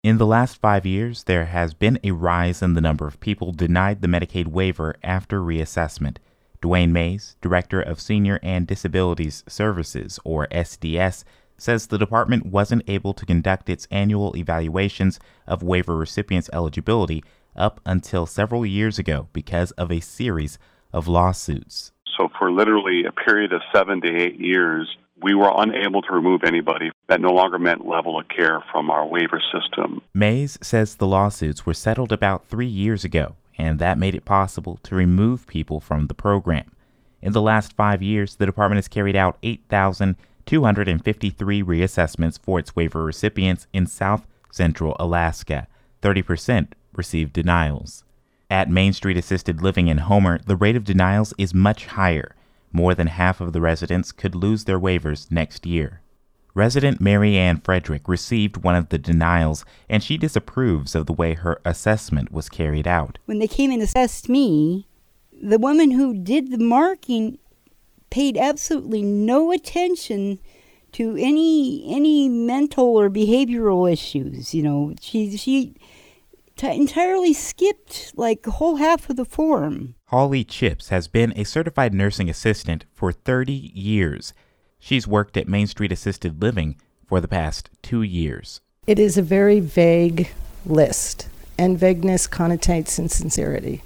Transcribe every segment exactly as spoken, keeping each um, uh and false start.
In the last five years, there has been a rise in the number of people denied the Medicaid waiver after reassessment. Dwayne Mays, Director of Senior and Disabilities Services, or S D S, says the department wasn't able to conduct its annual evaluations of waiver recipients' eligibility up until several years ago because of a series of lawsuits. So for literally a period of seven to eight years, we were unable to remove anybody that no longer met level of care from our waiver system. Mays says the lawsuits were settled about three years ago, and that made it possible to remove people from the program. In the last five years, the department has carried out eight thousand two hundred fifty-three reassessments for its waiver recipients in South Central Alaska. thirty percent received denials. At Main Street Assisted Living in Homer, the rate of denials is much higher. More than half of the residents could lose their waivers next year. Resident Mary Ann Frederick received one of the denials, and she disapproves of the way her assessment was carried out. When they came and assessed me, the woman who did the marking paid absolutely no attention to any any mental or behavioral issues. You know, she she t- entirely skipped like a whole half of the form. Holly Chips has been a certified nursing assistant for thirty years. She's worked at Main Street Assisted Living for the past two years. It is a very vague list, and vagueness connotates insincerity.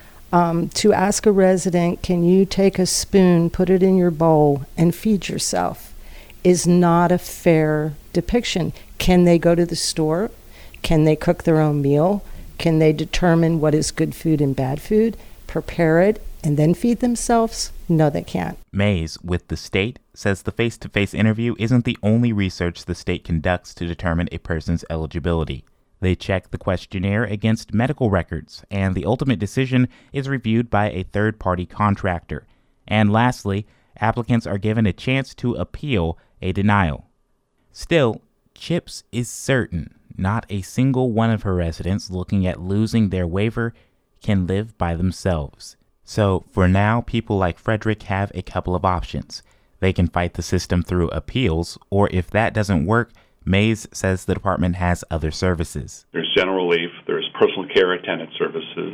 Um, to ask a resident, can you take a spoon, put it in your bowl, and feed yourself, is not a fair depiction. Can they go to the store? Can they cook their own meal? Can they determine what is good food and bad food, prepare it, and then feed themselves? No, they can't. Mays, with the state, says the face-to-face interview isn't the only research the state conducts to determine a person's eligibility. They check the questionnaire against medical records, and the ultimate decision is reviewed by a third-party contractor. And lastly, applicants are given a chance to appeal a denial. Still, Chips is certain not a single one of her residents looking at losing their waiver can live by themselves. So, for now, people like Frederick have a couple of options. They can fight the system through appeals, or if that doesn't work, Mays says the department has other services. There's general relief, there's personal care attendant services.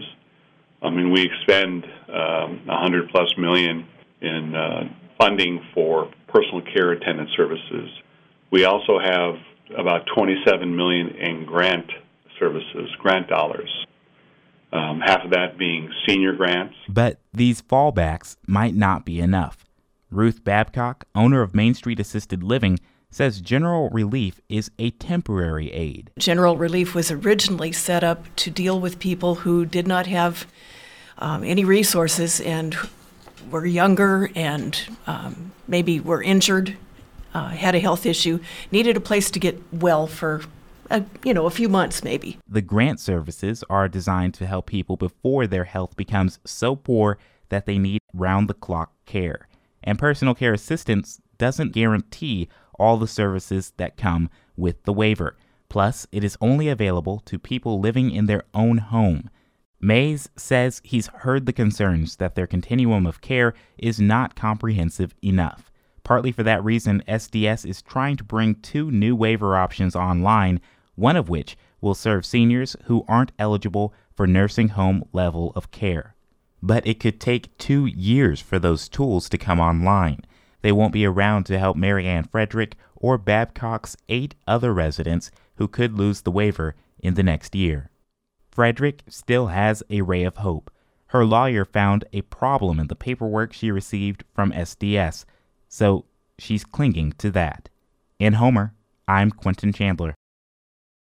I mean, we expend um, one hundred plus million in uh, funding for personal care attendant services. We also have about twenty-seven million in grant services, grant dollars. Um, half of that being senior grants. But these fallbacks might not be enough. Ruth Babcock, owner of Main Street Assisted Living, says general relief is a temporary aid. General relief was originally set up to deal with people who did not have um, any resources and were younger and um, maybe were injured, uh, had a health issue, needed a place to get well for A, you know, a few months maybe. The grant services are designed to help people before their health becomes so poor that they need round-the-clock care. And personal care assistance doesn't guarantee all the services that come with the waiver. Plus, it is only available to people living in their own home. Mays says he's heard the concerns that their continuum of care is not comprehensive enough. Partly for that reason, S D S is trying to bring two new waiver options online, one of which will serve seniors who aren't eligible for nursing home level of care. But it could take two years for those tools to come online. They won't be around to help Mary Ann Frederick or Babcock's eight other residents who could lose the waiver in the next year. Frederick still has a ray of hope. Her lawyer found a problem in the paperwork she received from S D S, so she's clinging to that. In Homer, I'm Quentin Chandler.